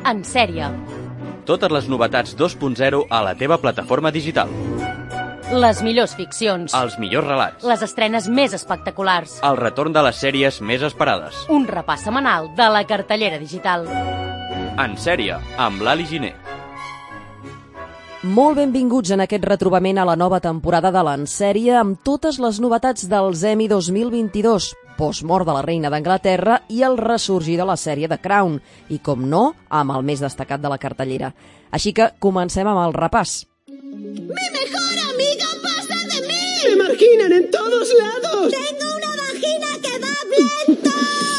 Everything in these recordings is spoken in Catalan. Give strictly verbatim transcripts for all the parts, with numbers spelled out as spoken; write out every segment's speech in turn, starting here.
En sèrie. Totes les novetats dos punt zero a la teva plataforma digital. Les millors ficcions. Els millors relats. Les estrenes més espectaculars. El retorn de les sèries més esperades. Un repàs setmanal de la cartellera digital. En sèrie, amb l'Ali Giner. Molt benvinguts en aquest retrobament a la nova temporada de l'Ensèrie amb totes les novetats dels Emmy dos mil vint-i-dos, postmort de la reina d'Anglaterra i el ressorgir de la sèrie The Crown, i com no, amb el més destacat de la cartellera. Així que comencem amb el repàs. ¡Mi mejor amiga pasa de mí! ¡Me marginan en todos lados! ¡Tengo una vagina que va viento!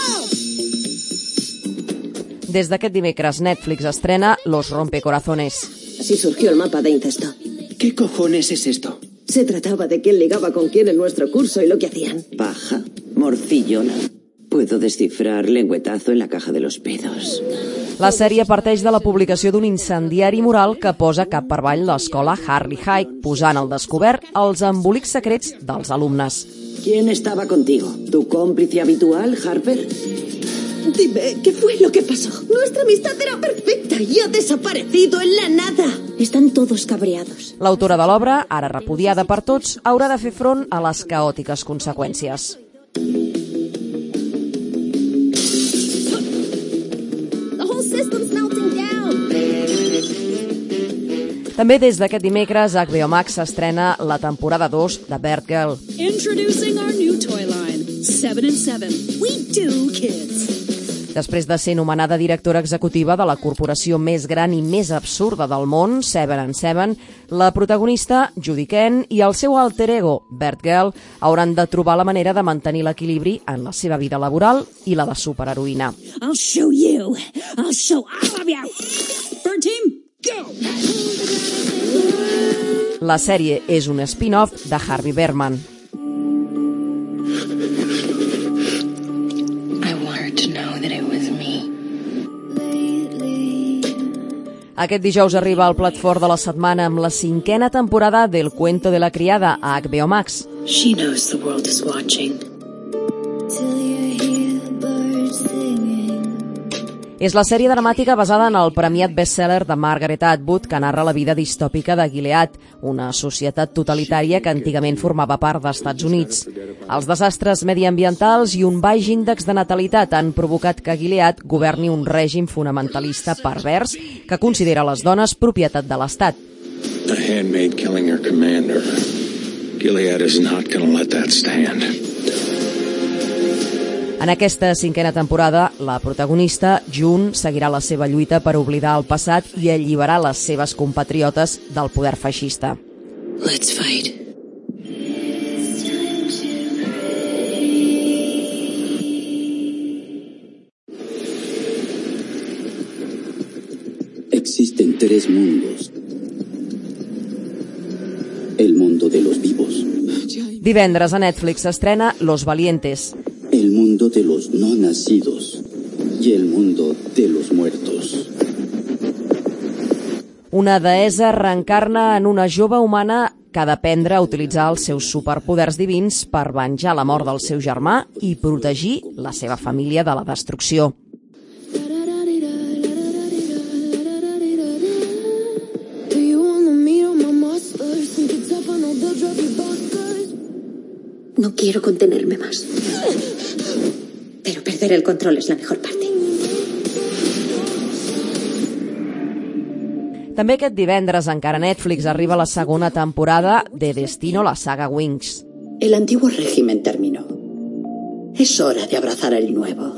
Des d'aquest dimecres, Netflix estrena Los Rompecorazones. Así surgió el mapa de incesto. ¿Qué cojones es esto? Se trataba de quién ligaba con quién en nuestro curso y lo que hacían. Paja, morcillona. Puedo descifrar lengüetazo en la caja de los pedos. La sèrie parteix de la publicació d'un incendiari moral que posa cap per avall l'escola Harley High, posant al descobert els embolics secrets dels alumnes. ¿Quién estaba contigo? ¿Tu cómplice habitual, Harper? Dime, ¿qué fue lo que pasó? Nuestra amistad era perfecta y ha desaparecido en la nada. Están todos cabreados. L'autora de l'obra, ara repudiada per tots, haurà de fer front a les caòtiques conseqüències. The whole system's melting down. També des d'aquest dimecres, H B O Max s'estrena la temporada dos de Birdgirl. Introducing our new toy line, seven and seven. We do kids. Després de ser nomenada directora executiva de la corporació més gran i més absurda del món, Seven and Seven, la protagonista, Judy Kent, i el seu alter ego, Birdgirl, hauran de trobar la manera de mantenir l'equilibri en la seva vida laboral i la de superheroïna. I'll show you. I'll show all of you. Bird team, go! La sèrie és un spin-off de Harvey Birdman. Aquest dijous arriba al plat fort de la setmana amb la cinquena temporada del Cuento de la Criada a H B O Max. She knows the world is watching. És la sèrie dramàtica basada en el premiat best-seller de Margaret Atwood que narra la vida distòpica de Gilead, una societat totalitària que antigament formava part dels Estats Units. Els desastres mediambientals i un baix índex de natalitat han provocat que Gilead governi un règim fonamentalista pervers que considera les dones propietat de l'Estat. A handmaid killing her commander. Gilead is not going to let that stand. En aquesta cinquena temporada, la protagonista, June, seguirà la seva lluita per oblidar el passat i alliberar les seves compatriotes del poder feixista. Let's fight. Existen tres mundos. El mundo de los vivos. Divendres a Netflix s'estrena Los Valientes. El mundo de los no nacidos y el mundo de los muertos. Una deessa reencarna en una jove humana que ha d'aprendre a utilitzar els seus superpoders divins per venjar la mort del seu germà i protegir la seva família de la destrucció. No quiero contenerme más. Pero perder el control es la mejor parte. També aquest divendres, encara a Netflix, arriba la segona temporada de Destino, la saga Wings. El antiguo régimen terminó. Es hora de abrazar el nuevo.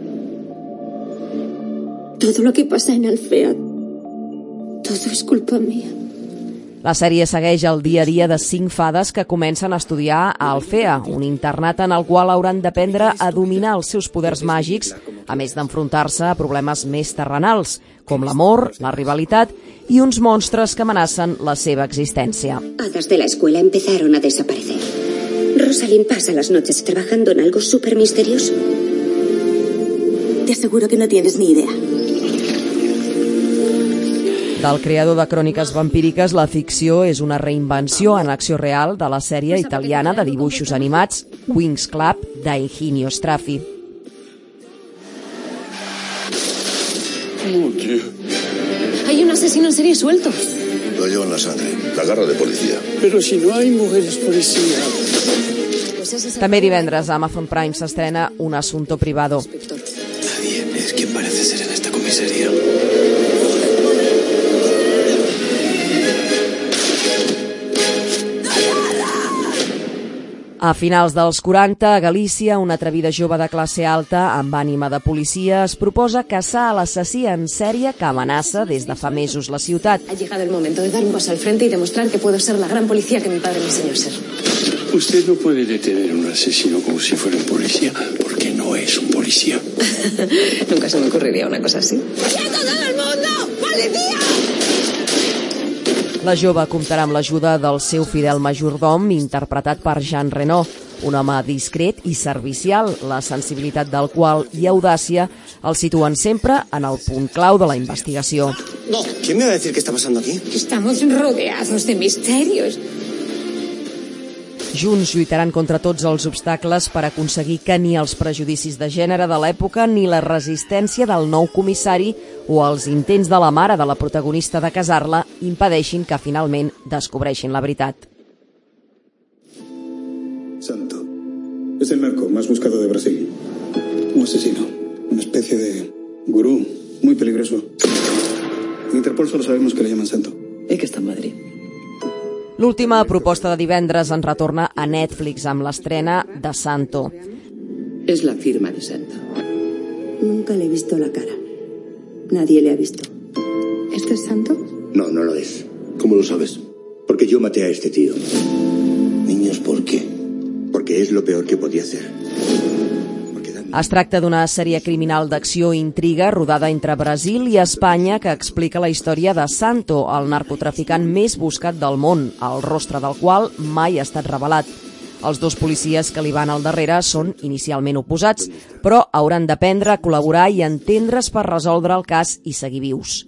Todo lo que pasa en Alfea, todo es culpa mía. La sèrie segueix el dia a dia de cinc fades que comencen a estudiar a Alfea, un internat en el qual hauran d'aprendre a dominar els seus poders màgics, a més d'enfrontar-se a problemes més terrenals, com l'amor, la rivalitat i uns monstres que amenacen la seva existència. Hadas de la escuela empezaron a desaparecer. Rosalind pasa las noches trabajando en algo súper misterioso. Te aseguro que no tienes ni idea. Del creador de Cròniques vampíriques, la ficció és una reinvenció en acció real de la sèrie italiana de dibuixos animats Winx Club d'Eugenio Straffi. Oh, Dieu. Hay un asesino en serie suelto. Lo llevo en la sangre. La garra de policía. Pero si no hay mujeres policías. També divendres a Amazon Prime s'estrena Un asunto privado. Nadie es quien parece ser en esta comisaría. A finals dels quaranta, a Galícia, una atrevida jove de classe alta amb ànima de policia es proposa caçar a l'assassí en sèrie que amenaça des de fa mesos la ciutat. Ha llegado el momento de dar un paso al frente y demostrar que puedo ser la gran policía que mi padre me enseñó a ser. Usted no puede detener a un asesino como si fuera un policía, porque no es un policía. Nunca se me ocurriría una cosa así. ¡Quieto todo el mundo! ¡Policía! La jove comptarà amb l'ajuda del seu fidel majordom, interpretat per Jean Reno, un home discret i servicial, la sensibilitat del qual i audàcia el situen sempre en el punt clau de la investigació. No, ¿quién me va a decir qué está pasando aquí? Estamos rodeados de misterios. Junts lluitaran contra tots els obstacles per aconseguir que ni els prejudicis de gènere de l'època ni la resistència del nou comissari o els intents de la mare de la protagonista de casar-la impedeixin que finalment descobreixin la veritat. Santo. Es el narco más buscado de Brasil. Un asesino. Una especie de gurú muy peligroso. En Interpol solo sabemos que le llaman Santo. Y que está en Madrid. L'última proposta de divendres en retorna a Netflix amb l'estrena de Santo. Es la firma de Santo. Nunca le he visto la cara. Nadie le ha visto. ¿Esto es Santo? No, no lo es. ¿Cómo lo sabes? Porque yo maté a este tío. Niños, ¿por qué? Porque es lo peor que podía hacer. Es tracta d'una sèrie criminal d'acció i intriga rodada entre Brasil i Espanya que explica la història de Santo, el narcotraficant més buscat del món, el rostre del qual mai ha estat revelat. Els dos policies que li van al darrere són inicialment oposats, però hauran d'aprendre a col·laborar i entendre's per resoldre el cas i seguir vius.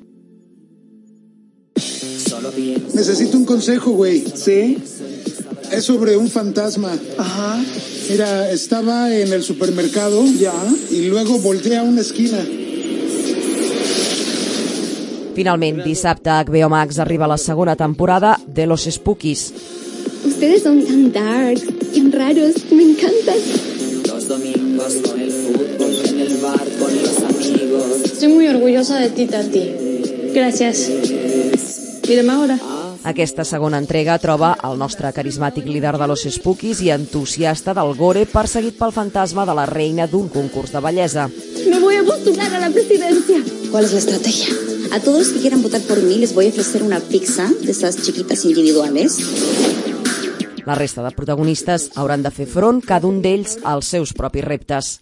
Necesito un consejo, güey. ¿Sí? Es sobre un fantasma. Ajá. Mira, estaba en el supermercado. Ya. Y luego volteé a una esquina. Finalment, dissabte a H B O Max arriba la segona temporada de Los Spookies. Ustedes son tan dark, tan raros, me encantan. Los domingos con el fútbol, en el bar con los amigos. Estoy muy orgullosa de ti, Tati. Gracias. Mírame ahora. Aquesta segona entrega troba el nostre carismàtic líder de Los Spookies i entusiasta del gore perseguit pel fantasma de la reina d'un concurs de bellesa. Me voy a postular a la presidencia. ¿Cuál es la estrategia? A todos los que quieran votar por mí les voy a ofrecer una pizza de esas chiquitas individuales. La resta de protagonistes hauran de fer front, cada un d'ells, als seus propis reptes.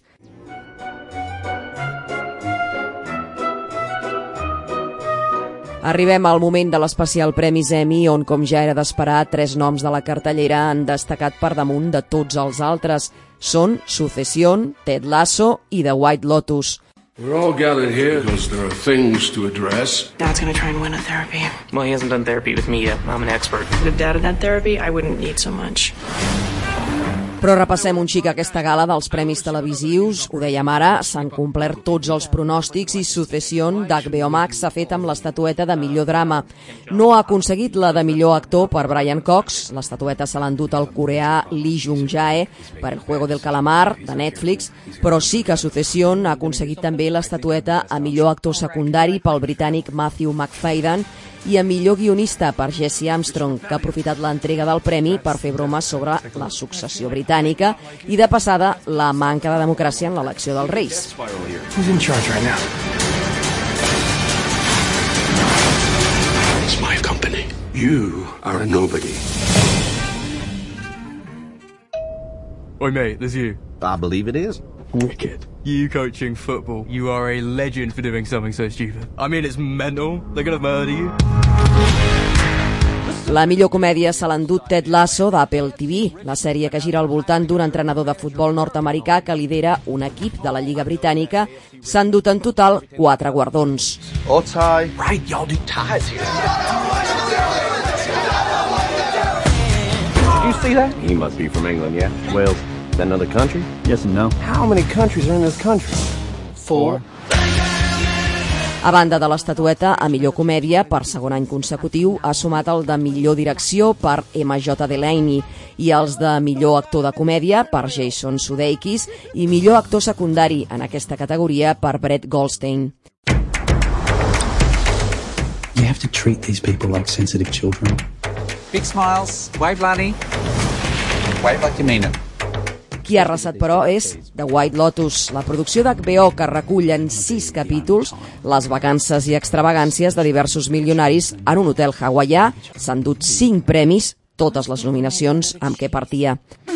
Arribem al moment de l'especial Premis Emmy, on, com ja era d'esperar, tres noms de la cartellera han destacat per damunt de tots els altres. Són Succession, Ted Lasso i The White Lotus. We're all gathered here because there are things to address. Dad's gonna try and win a therapy. Well, he hasn't done therapy with me yet. I'm an expert. If Dad had had therapy, I wouldn't need so much. Però repassem un xic aquesta gala dels Premis Televisius. Ho dèiem ara, s'han complert tots els pronòstics i Succession d'H B O Max s'ha fet amb l'estatueta de millor drama. No ha aconseguit la de millor actor per Brian Cox, l'estatueta se l'ha endut el coreà Lee Jung-jae per El Juego del Calamar, de Netflix, però sí que Succession ha aconseguit també l'estatueta a millor actor secundari pel britànic Matthew Macfadyen i a millor guionista per Jesse Armstrong, que ha aprofitat l'entrega del premi per fer bromes sobre la successió britànica i, de passada, la manca de democràcia en l'elecció dels reis. Who's in charge right now? It's my company. You are a nobody. Oi, mate, there's you. I believe it is. Wicked. You coaching football. You are a legend for doing something so stupid. I mean, it's mental. They're gonna murder you. La millor comèdia se l'ha endut Ted Lasso d'Apple T V, la sèrie que gira al voltant d'un entrenador de futbol nord-americà que lidera un equip de la Lliga Britànica. S'ha endut en total quatre guardons. Oh, tie. Right, y'all do ties here. Did you see that? He must be from England, yeah? Wales. Is that another country? Yes and no. How many countries are in this country? Four. A banda de l'estatueta a millor comèdia, per segon any consecutiu ha sumat el de millor direcció per M J Delaney i els de millor actor de comèdia per Jason Sudeikis i millor actor secundari en aquesta categoria per Brett Goldstein. You have to treat these people like sensitive children. Big smiles, wave Lani, wave like you mean it. Qui ha arrasat, però, és The White Lotus, la producció d'H B O que recull en sis capítols les vacances i extravagàncies de diversos milionaris en un hotel hawaià. S'han dut cinc premis, totes les nominacions amb què partia.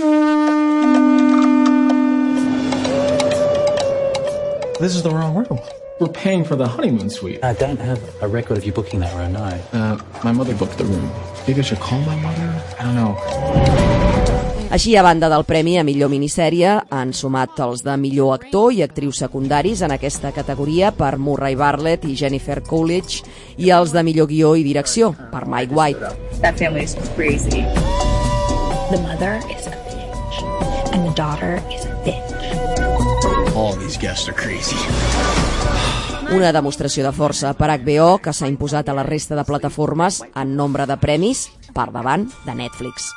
This is the wrong room. We're paying for the honeymoon suite. I don't have a record of you booking that room, no. Uh, my mother booked the room. Maybe I should call my mother? I don't know. Així, a banda del premi a millor minissèrie, han sumat els de millor actor i actriu secundaris en aquesta categoria per Murray Bartlett i Jennifer Coolidge i els de millor guió i direcció per Mike White. That family is crazy. The mother is a bitch and the daughter is a bitch. All these guests are crazy. Una demostració de força per H B O que s'ha imposat a la resta de plataformes en nombre de premis per davant de Netflix.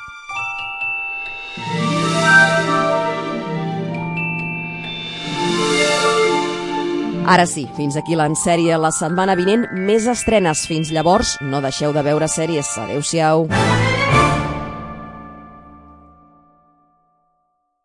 Ara sí, fins aquí l'ensèrie la setmana vinent. Més estrenes. Fins llavors, no deixeu de veure sèries. Adéu-siau.